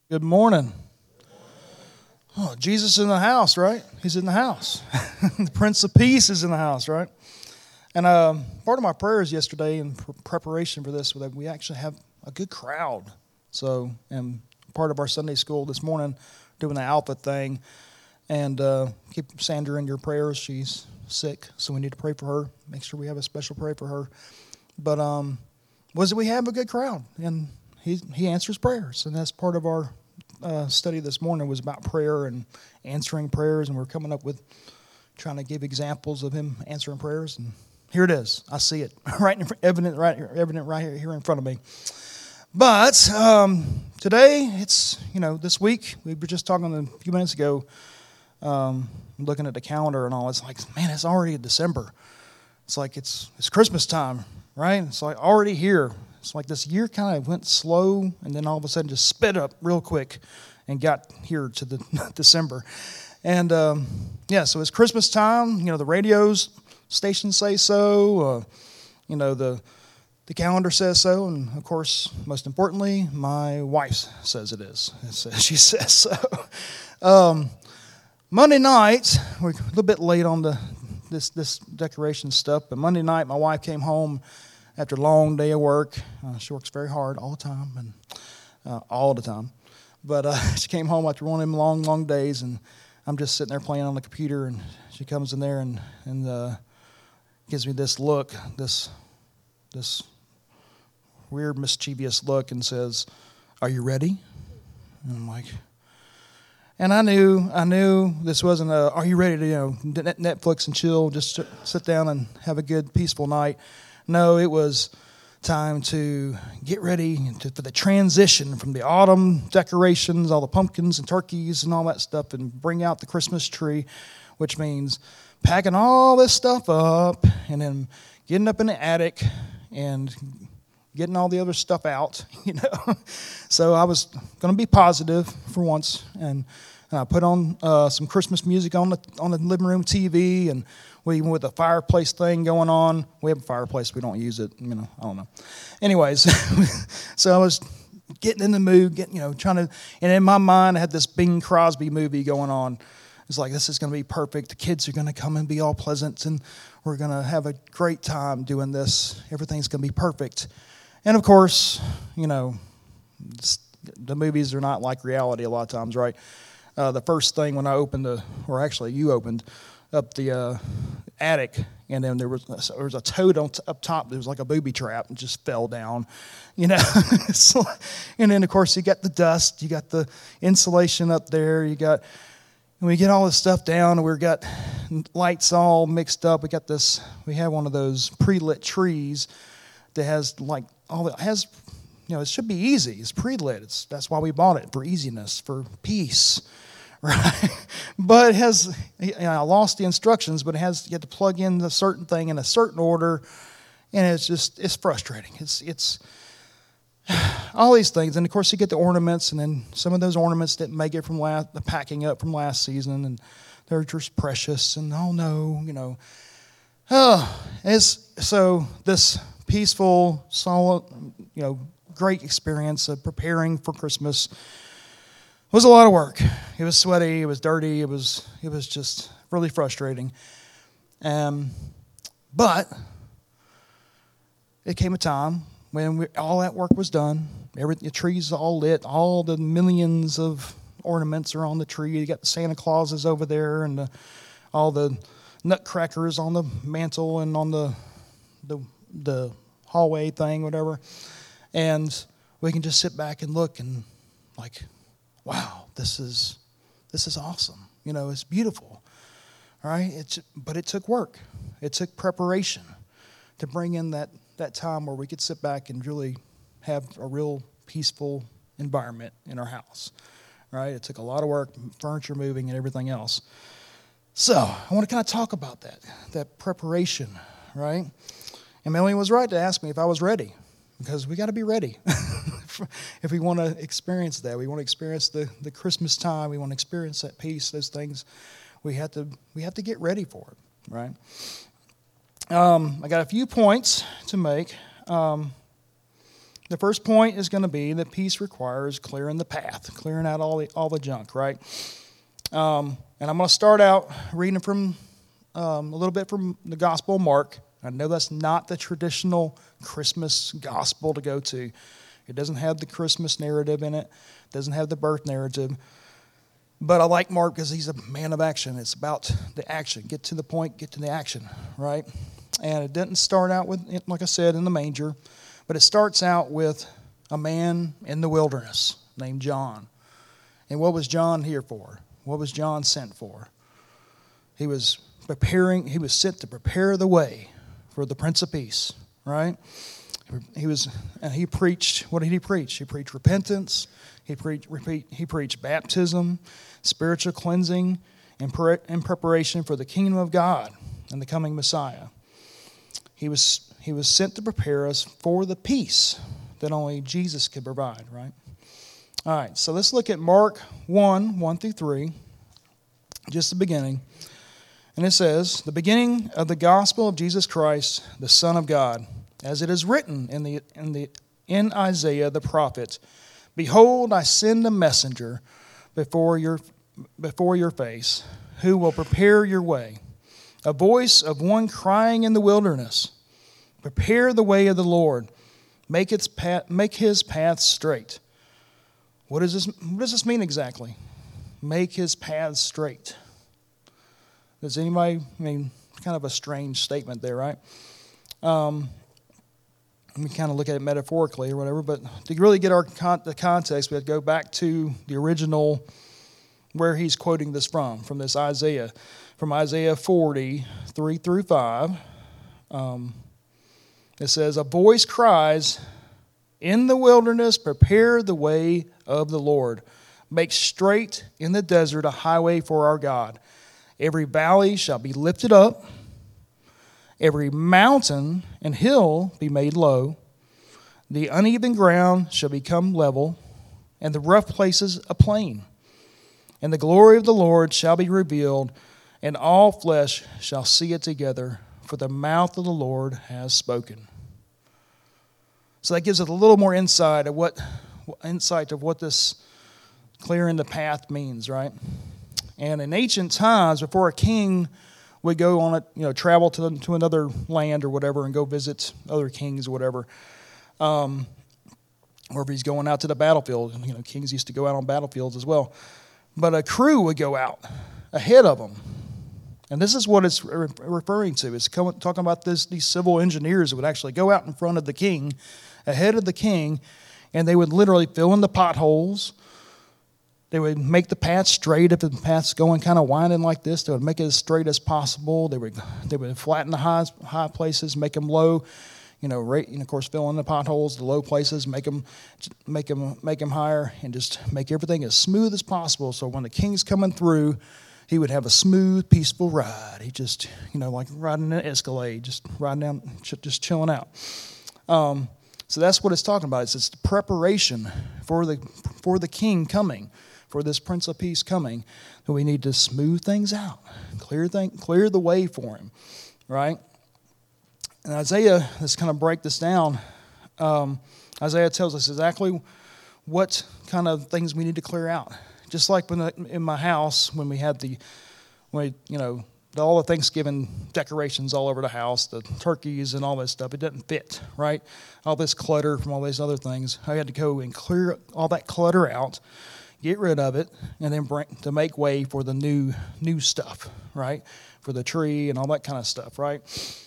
Good morning. Oh, Jesus is in the house, right? He's in the house. The Prince of Peace is in the house, right? And part of my prayers yesterday in preparation for this was that we actually have a good crowd. So, and part of our Sunday school this morning doing the Alpha thing. And keep Sandra in your prayers. She's sick, so we need to pray for her. Make sure we have a special prayer for her. But was that we have a good crowd, and he answers prayers, and that's part of our study this morning was about prayer and answering prayers, and we're coming up with trying to give examples of him answering prayers, and here it is. I see it evident right here in front of me. But today, it's this week we were just talking a few minutes ago, looking at the calendar and all. It's like, man, it's already December. It's like it's Christmas time, right? It's like already here. It's like this year kind of went slow, and then all of a sudden just sped up real quick and got here to the December. And, so it's Christmas time. The radios stations say so. The calendar says so. And, of course, most importantly, my wife says it is. She says so. Monday night, we're a little bit late on this decoration stuff, but Monday night my wife came home after a long day of work. She works very hard all the time, and all the time. But she came home after one of them long, long days, and I'm just sitting there playing on the computer, and she comes in there and gives me this look, this weird, mischievous look, and says, "Are you ready?" And I'm like, and I knew this wasn't a, "Are you ready to Netflix and chill, just sit down and have a good, peaceful night?" No, it was time to get ready for the transition from the autumn decorations, all the pumpkins and turkeys and all that stuff, and bring out the Christmas tree, which means packing all this stuff up and then getting up in the attic and getting all the other stuff out, So I was going to be positive for once, and I put on some Christmas music on the living room TV, and even with the fireplace thing going on. We have a fireplace, we don't use it, I don't know. Anyways, so I was getting in the mood, trying to, and in my mind I had this Bing Crosby movie going on. It's like, this is going to be perfect. The kids are going to come and be all pleasant, and we're going to have a great time doing this. Everything's going to be perfect. And of course, the movies are not like reality a lot of times, right? The first thing when I opened you opened up the attic, and then there was a toad up top. There was like a booby trap and just fell down, So, and then of course you got the dust, you got the insulation up there, and we get all this stuff down, and we've got lights all mixed up. We have one of those pre-lit trees that has it should be easy. It's pre-lit. That's why we bought it, for easiness, for peace. Right, but it has. I lost the instructions, but you have to plug in a certain thing in a certain order, and it's frustrating. It's all these things, and of course you get the ornaments, and then some of those ornaments didn't make it from the packing up from last season, and they're just precious. And so this peaceful, solid, great experience of preparing for Christmas was a lot of work. It was sweaty, it was dirty, it was just really frustrating. But it came a time when all that work was done. The tree's all lit, all the millions of ornaments are on the tree. You got the Santa Clauses over there, and all the nutcrackers on the mantle and on the hallway thing, whatever. And we can just sit back and look and like, wow, this is awesome. It's beautiful, right? But it took work. It took preparation to bring in that time where we could sit back and really have a real peaceful environment in our house, right? It took a lot of work, furniture moving and everything else. So I want to kind of talk about that preparation, right? And Melanie was right to ask me if I was ready, because we got to be ready. If we want to experience that, we want to experience the Christmas time, we want to experience that peace, those things, we have to get ready for it, right? I got a few points to make. The first point is going to be that peace requires clearing the path, clearing out all the junk, right? And I'm going to start out reading from a little bit from the Gospel of Mark. I know that's not the traditional Christmas gospel to go to. It doesn't have the Christmas narrative in it. It doesn't have the birth narrative. But I like Mark because he's a man of action. It's about the action. Get to the point, get to the action, right? And it didn't start out with, like I said, in the manger. But it starts out with a man in the wilderness named John. And what was John here for? What was John sent for? He was sent to prepare the way for the Prince of Peace, right? He preached, what did he preach? He preached repentance, he preached baptism, spiritual cleansing, and preparation for the kingdom of God and the coming Messiah. He was sent to prepare us for the peace that only Jesus could provide, right? All right, so let's look at Mark 1 through 3, just the beginning. And it says, the beginning of the gospel of Jesus Christ, the Son of God, as it is written in Isaiah the prophet, behold, I send a messenger before your face, who will prepare your way. A voice of one crying in the wilderness, prepare the way of the Lord, make his path straight. What does this mean exactly? Make his path straight. Does anybody, kind of a strange statement there, right? Let me kind of look at it metaphorically or whatever, but to really get the context, we have to go back to the original, where he's quoting this from this Isaiah, from Isaiah 40, 3 through 5. It says, a voice cries, in the wilderness, prepare the way of the Lord. Make straight in the desert a highway for our God. Every valley shall be lifted up, every mountain and hill be made low. The uneven ground shall become level, and the rough places a plain. And the glory of the Lord shall be revealed, and all flesh shall see it together, for the mouth of the Lord has spoken. So that gives us a little more insight of what this clearing the path means, right? And in ancient times, before a king would go on travel to another land or whatever and go visit other kings or whatever, or if he's going out to the battlefield, kings used to go out on battlefields as well. But a crew would go out ahead of them. And this is what it's referring to. It's talking about these civil engineers that would actually go out in front of the king, ahead of the king, and they would literally fill in the potholes. They would make the path straight. If the path's going kind of winding like this, they would make it as straight as possible. They would flatten the high places, make them low. Of course, fill in the potholes, the low places, make them higher, and just make everything as smooth as possible. So when the king's coming through, he would have a smooth, peaceful ride. He just, like riding an Escalade, just riding down, just chilling out. So that's what it's talking about. It's the preparation for the king coming, for this Prince of Peace coming, that we need to smooth things out, clear the way for him, right? And Isaiah, let's kind of break this down. Isaiah tells us exactly what kind of things we need to clear out. Just like in my house, when we had all the Thanksgiving decorations all over the house, the turkeys and all this stuff, it didn't fit, right? All this clutter from all these other things. I had to go and clear all that clutter out, get rid of it, and then to make way for the new stuff, right? For the tree and all that kind of stuff, right?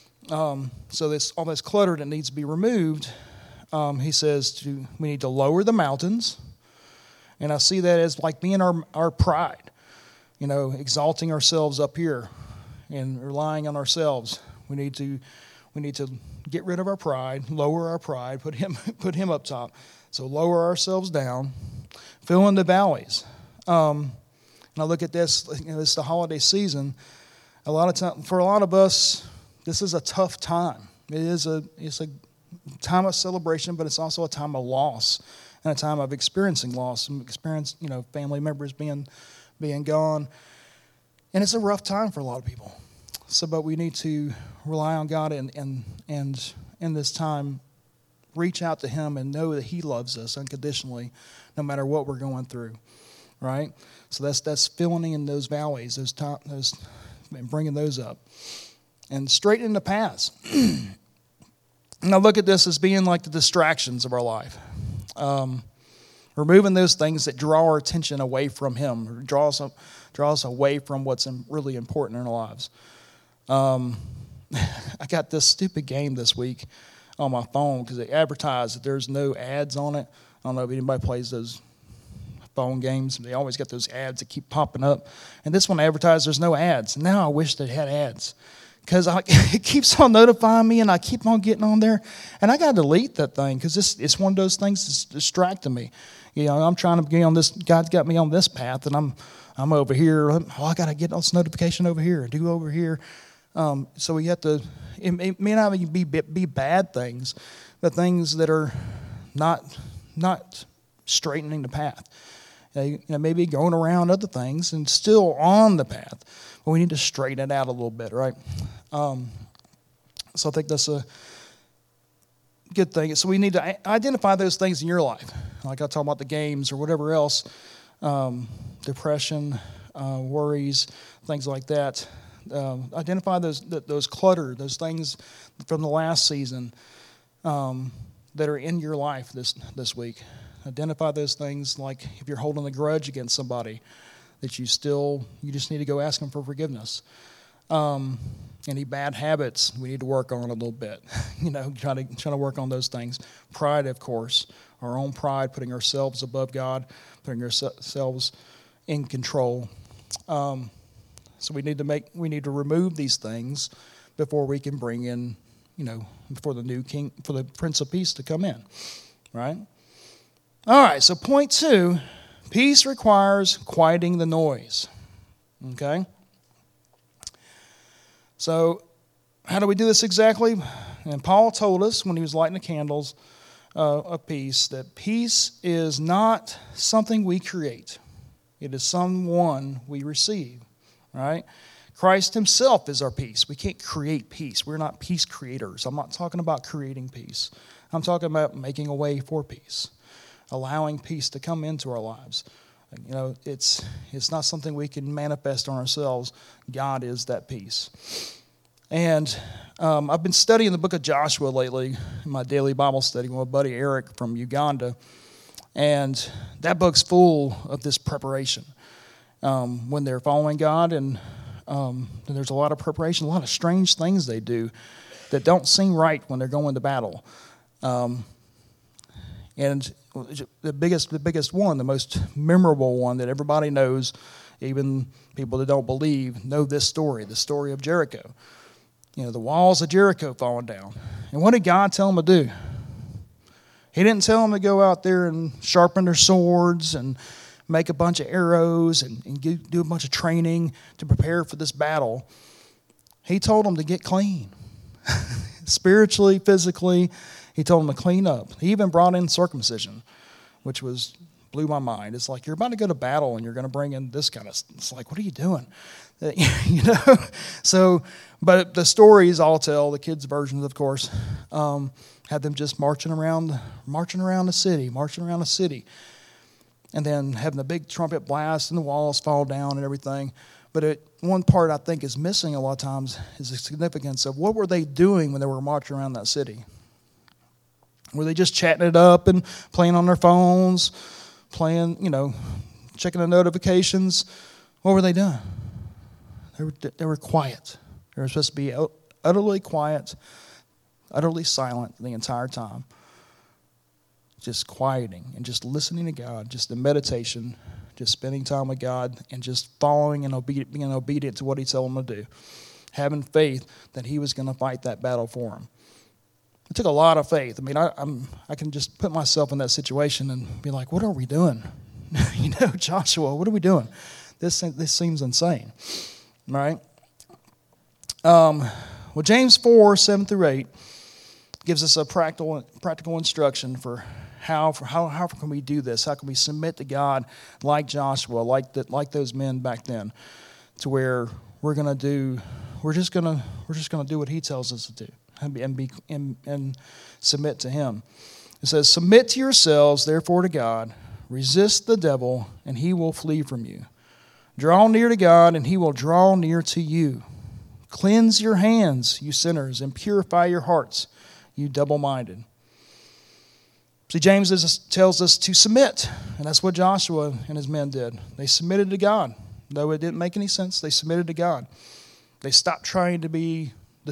So all this clutter that needs to be removed, he says we need to lower the mountains. And I see that as like being our pride, exalting ourselves up here and relying on ourselves. We need to get rid of our pride, lower our pride, put him up top. So lower ourselves down, fill in the valleys. And I look at this, it's the holiday season. For a lot of us, this is a tough time. It's a time of celebration, but it's also a time of loss and a time of experiencing loss and family members being gone. And it's a rough time for a lot of people. But we need to rely on God and in this time reach out to him and know that he loves us unconditionally no matter what we're going through, right? So that's filling in those valleys, those and bringing those up. And straightening the paths. And I look at this as being like the distractions of our life. Removing those things that draw our attention away from him, or draw us away from what's really important in our lives. I got this stupid game this week on my phone because they advertise that there's no ads on it. I don't know if anybody plays those phone games. They always got those ads that keep popping up. And this one advertised there's no ads. Now I wish they had ads because it keeps on notifying me and I keep on getting on there. And I got to delete that thing because it's one of those things that's distracting me. You know, I'm trying to get on this. God's got me on this path and I'm over here. Oh, I got to get this notification over here, do over here. So we have to, it may not be bad things, but things that are not straightening the path. You know, maybe going around other things and still on the path. But we need to straighten it out a little bit, right? So I think that's a good thing. So we need to identify those things in your life. Like I talk about the games or whatever else, depression, worries, things like that. Identify those clutter, those things from the last season that are in your life this week. Identify those things, like if you're holding a grudge against somebody, that you just need to go ask them for forgiveness. Any bad habits we need to work on a little bit. You know, trying to work on those things. Pride, of course, our own pride, putting ourselves above God, putting ourselves in control. So we need to remove these things before we can bring in, you know, for the new king, for the Prince of Peace to come in, right? All right. So point 2, peace requires quieting the noise. Okay. So how do we do this exactly? And Paul told us when he was lighting the candles of peace that peace is not something we create; it is someone we receive. Right? Christ himself is our peace. We can't create peace. We're not peace creators. I'm not talking about creating peace. I'm talking about making a way for peace, allowing peace to come into our lives. You know, it's not something we can manifest on ourselves. God is that peace. And I've been studying the book of Joshua lately in my daily Bible study with my buddy Eric from Uganda. And that book's full of this preparation. When they're following God, and there's a lot of preparation, a lot of strange things they do that don't seem right when they're going to battle. And the biggest one, the most memorable one that everybody knows, even people that don't believe, know this story, the story of Jericho. You know, the walls of Jericho falling down. And what did God tell them to do? He didn't tell them to go out there and sharpen their swords and make a bunch of arrows and do a bunch of training to prepare for this battle. He told them to get clean. Spiritually, physically, he told them to clean up. He even brought in circumcision, which blew my mind. It's like, you're about to go to battle and you're going to bring in this kind of, it's like, what are you doing? You know? So, but the stories I'll tell, the kids' versions, of course, had them just marching around the city. And then having the big trumpet blast and the walls fall down and everything. But one part I think is missing a lot of times is the significance of what were they doing when they were marching around that city? Were they just chatting it up and playing on their phones, checking the notifications? What were they doing? They were quiet. They were supposed to be utterly quiet, utterly silent the entire time. Just quieting and just listening to God, just in meditation, just spending time with God and just following and being obedient to what he told them to do. Having faith that he was going to fight that battle for them. It took a lot of faith. I mean, I can just put myself in that situation and be like, what are we doing? Joshua, what are we doing? This seems insane, right? Well, James 4, 7 through 8 gives us a practical instruction for how can we do this? How can we submit to God like Joshua, like those men back then, to where we're just gonna do what he tells us to do. and submit to him. It says, "Submit to yourselves, therefore, to God. Resist the devil, and he will flee from you. Draw near to God, and he will draw near to you. Cleanse your hands, you sinners, and purify your hearts, you double-minded." See, James tells us to submit, and that's what Joshua and his men did. They submitted to God. Though it didn't make any sense, they submitted to God. They stopped trying to be the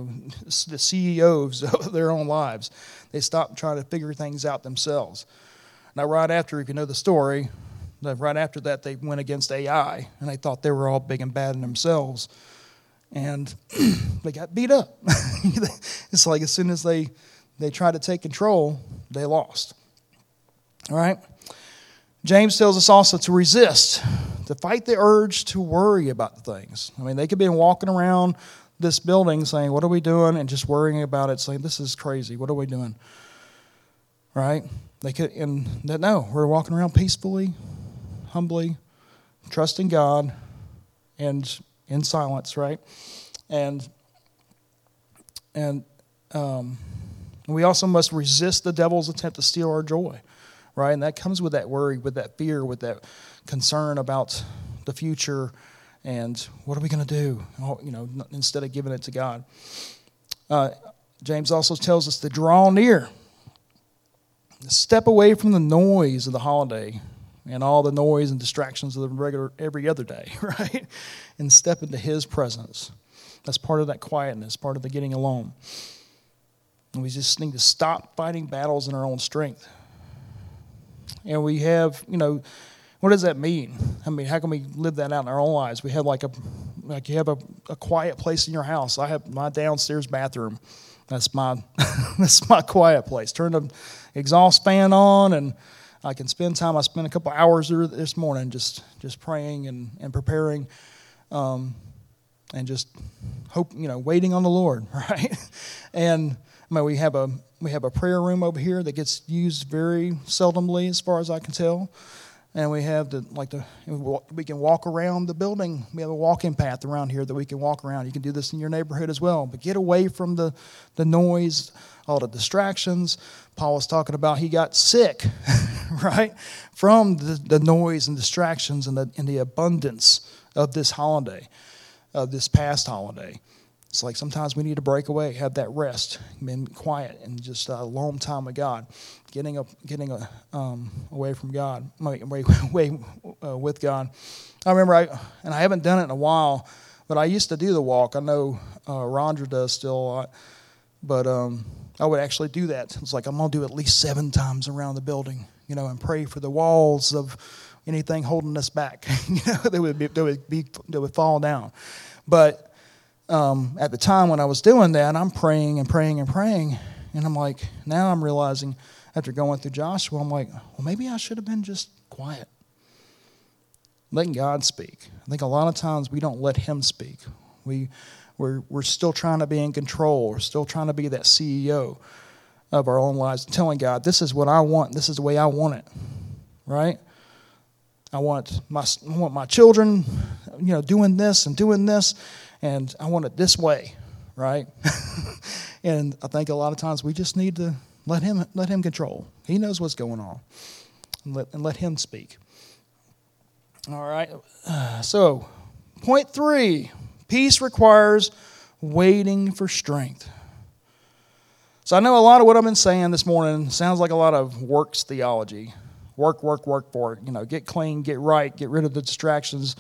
CEOs of their own lives. They stopped trying to figure things out themselves. Now, right after, if you know the story, right after that, they went against AI, and they thought they were all big and bad in themselves, and they got beat up. It's like as soon as they tried to take control, they lost. All right? James tells us also to resist, to fight the urge to worry about the things. I mean, they could be walking around this building saying, "What are we doing?" and just worrying about it, saying, "This is crazy. What are we doing?" Right? They could, and that no, we're walking around peacefully, humbly, trusting God, and in silence, right? And we also must resist the devil's attempt to steal our joy, right? And that comes with that worry, with that fear, with that concern about the future, and what are we going to do? Instead of giving it to God. James also tells us to draw near. Step away from the noise of the holiday and all the noise and distractions of the regular every other day, right? And step into his presence. That's part of that quietness, part of the getting alone. And we just need to stop fighting battles in our own strength. And we have, what does that mean? I mean, how can we live that out in our own lives? We have you have a quiet place in your house. I have my downstairs bathroom. That's my that's my quiet place. Turn the exhaust fan on, and I can spend time. I spent a couple hours there this morning just praying and preparing, and just waiting on the Lord, right? And we have a prayer room over here that gets used very seldomly, as far as I can tell. And we have we can walk around the building. We have a walking path around here that we can walk around. You can do this in your neighborhood as well. But get away from the noise, all the distractions. Paul was talking about he got sick, right, from the noise and distractions and the abundance of this holiday, of this past holiday. It's like sometimes we need to break away, have that rest, being quiet, and just a long time with God, getting away from God, away with God. I remember, I haven't done it in a while, but I used to do the walk. I know Rondra does still a lot, but I would actually do that. It's like I'm gonna do at least 7 times around the building, and pray for the walls of anything holding us back, that would fall down, but. At the time when I was doing that, I'm praying and praying and praying, and I'm like, now I'm realizing after going through Joshua, I'm like, well, maybe I should have been just quiet, letting God speak. I think a lot of times we don't let Him speak. We're still trying to be in control. We're still trying to be that CEO of our own lives, telling God, this is what I want. This is the way I want it, right? I want my children, doing this and doing this. And I want it this way, right? And I think a lot of times we just need to let him control. He knows what's going on, and let him speak. All right. So, point 3: peace requires waiting for strength. So I know a lot of what I've been saying this morning sounds like a lot of works theology. Work for it. Get clean, get right, get rid of the distractions.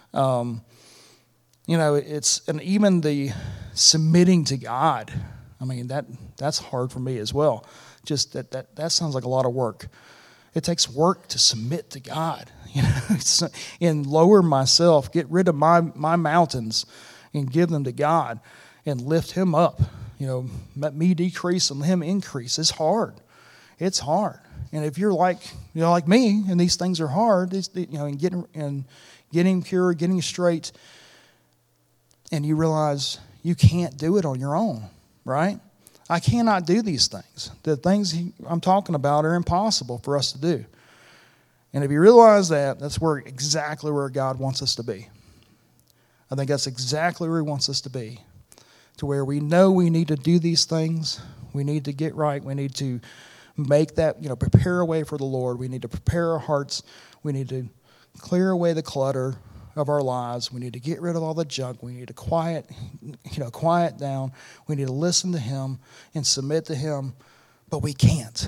And even the submitting to God. I mean, that's hard for me as well. Just that sounds like a lot of work. It takes work to submit to God, and lower myself, get rid of my mountains, and give them to God, and lift Him up. Let me decrease and Him increase. It's hard. It's hard. And if you're like me, and these things are hard, and getting pure, getting straight. And you realize you can't do it on your own, right? I cannot do these things. The things I'm talking about are impossible for us to do. And if you realize that, that's exactly where God wants us to be. I think that's exactly where He wants us to be to where we know we need to do these things. We need to get right. We need to make that, prepare a way for the Lord. We need to prepare our hearts. We need to clear away the clutter of our lives. We need to get rid of all the junk. We need to quiet down. We need to listen to Him and submit to Him. But we can't.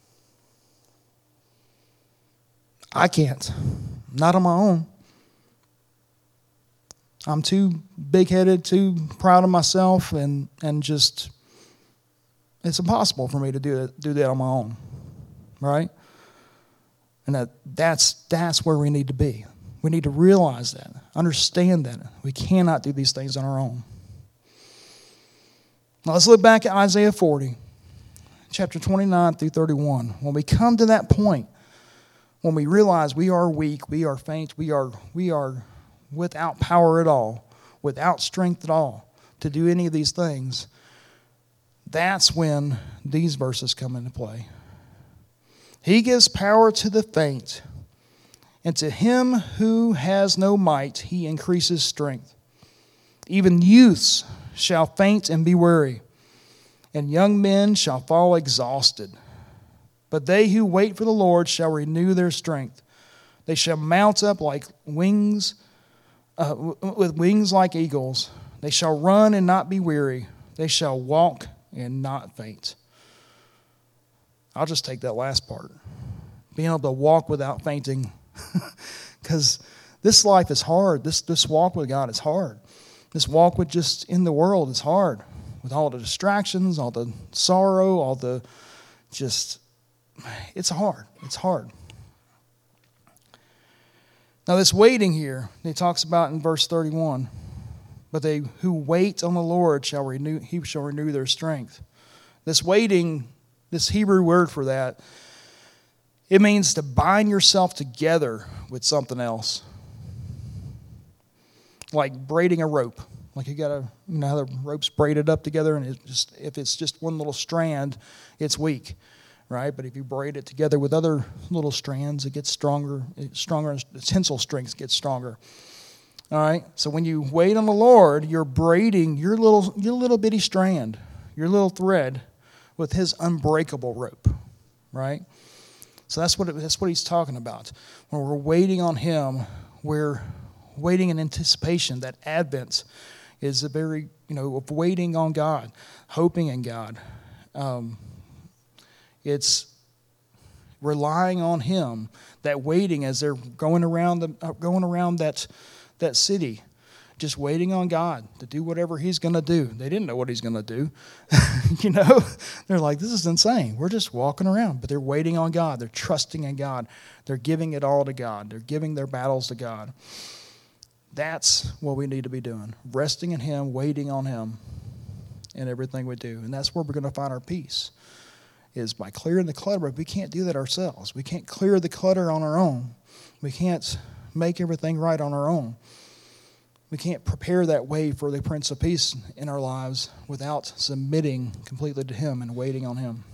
I can't. Not on my own. I'm too big-headed, too proud of myself, and just, it's impossible for me to do that on my own, right? And that's where we need to be. We need to realize that, understand that. We cannot do these things on our own. Now let's look back at Isaiah 40, chapter 29 through 31. When we come to that point, when we realize we are weak, we are faint, we are without power at all, without strength at all to do any of these things, that's when these verses come into play. He gives power to the faint, and to him who has no might, he increases strength. Even youths shall faint and be weary, and young men shall fall exhausted. But they who wait for the Lord shall renew their strength. They shall mount up like wings, with wings like eagles. They shall run and not be weary. They shall walk and not faint. I'll just take that last part. Being able to walk without fainting. Because this life is hard. This walk with God is hard. This walk with just in the world is hard. With all the distractions, all the sorrow, all the just, it's hard. It's hard. Now this waiting here, it talks about in verse 31. But they who wait on the Lord he shall renew their strength. This waiting, this Hebrew word for that, it means to bind yourself together with something else. Like braiding a rope. Like you got how the rope's braided up together, and if it's just one little strand, it's weak, right? But if you braid it together with other little strands, it gets stronger. The tensile strength gets stronger. All right. So when you wait on the Lord, you're braiding your little bitty strand, your little thread, with His unbreakable rope, right? So that's what He's talking about. When we're waiting on Him, we're waiting in anticipation. That Advent is a very, of waiting on God, hoping in God. It's relying on Him. That waiting as they're going around that city, just waiting on God to do whatever He's going to do. They didn't know what He's going to do. They're like, this is insane. We're just walking around, but they're waiting on God. They're trusting in God. They're giving it all to God. They're giving their battles to God. That's what we need to be doing. Resting in Him, waiting on Him in everything we do. And that's where we're going to find our peace, is by clearing the clutter. But we can't do that ourselves. We can't clear the clutter on our own. We can't make everything right on our own. We can't prepare that way for the Prince of Peace in our lives without submitting completely to Him and waiting on Him.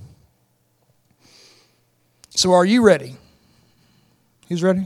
So are you ready? Who's ready?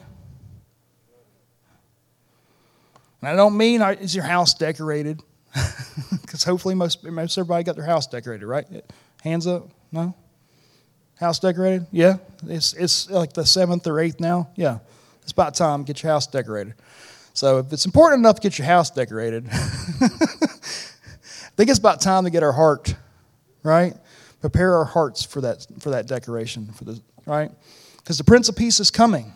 And I don't mean, is your house decorated? Because hopefully most everybody got their house decorated, right? Hands up? No? House decorated? Yeah? It's like the 7th or 8th now? Yeah. It's about time to get your house decorated. So if it's important enough to get your house decorated, I think it's about time to get our heart, right? Prepare our hearts for that decoration, right? Because the Prince of Peace is coming.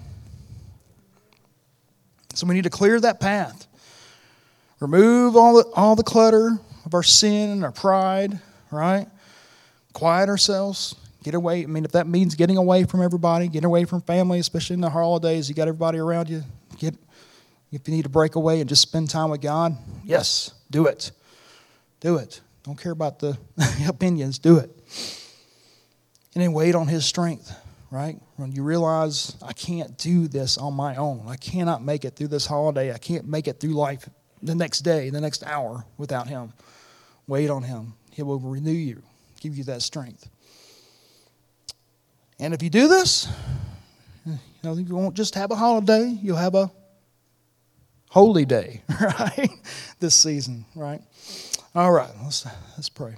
So we need to clear that path. Remove all the clutter of our sin and our pride, right? Quiet ourselves. Get away. I mean, if that means getting away from everybody, getting away from family, especially in the holidays, you got everybody around you. If you need to break away and just spend time with God, yes, do it. Do it. Don't care about the opinions. Do it. And then wait on His strength, right? When you realize, I can't do this on my own. I cannot make it through this holiday. I can't make it through life the next day, the next hour without Him. Wait on Him. He will renew you, give you that strength. And if you do this, you won't just have a holiday, you'll have a holy day, right? This season, right? All right, let's pray.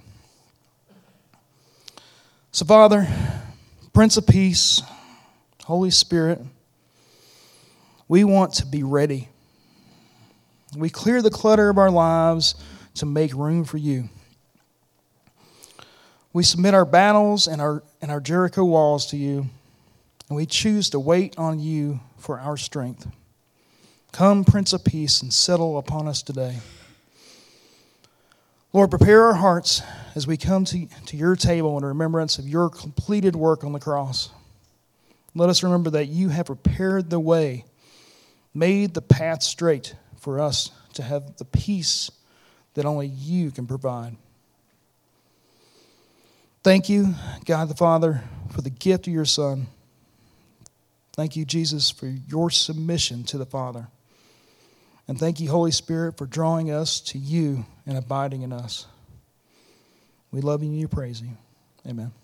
So, Father, Prince of Peace, Holy Spirit, we want to be ready. We clear the clutter of our lives to make room for you. We submit our battles and our Jericho walls to you, and we choose to wait on you for our strength. Come, Prince of Peace, and settle upon us today. Lord, prepare our hearts as we come to your table in remembrance of your completed work on the cross. Let us remember that you have prepared the way, made the path straight for us to have the peace that only you can provide. Thank you, God the Father, for the gift of your Son. Thank you, Jesus, for your submission to the Father. And thank you, Holy Spirit, for drawing us to you and abiding in us. We love you and you praise you. Amen.